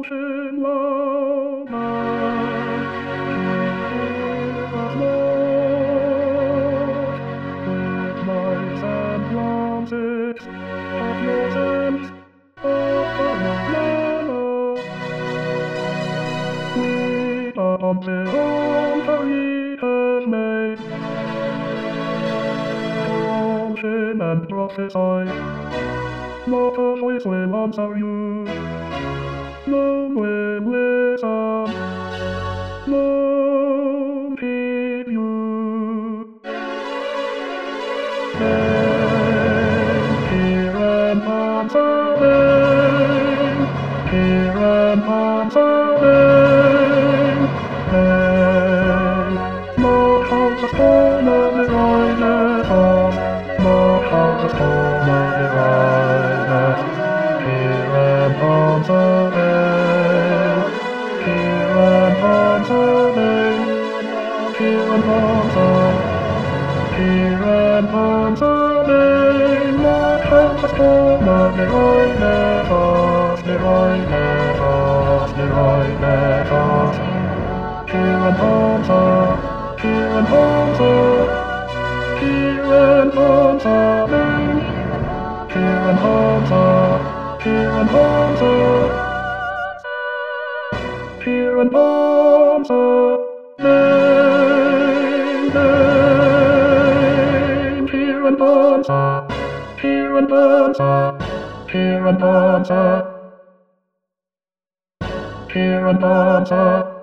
motion low with mice and drumsticks of no sense of banana. We until home has made motion and prophesy. Not a voice will answer you. None will listen. None heed you. Then hear and answer them. Hear and answer them. Hey, not how the storm of the rises off. Not how the storm of the rises. Hear and answer them. Hear and answer them. Hear and answer. Hear and answer them. Not how the storm of the rises off. The rises off. The rises off. Hear and answer. Hear and answer. Hear and answer them. Hear and answer. Hear and answer. Hear and answer. Name, name. Hear and answer. Hear and answer. Hear and answer. Hear and answer.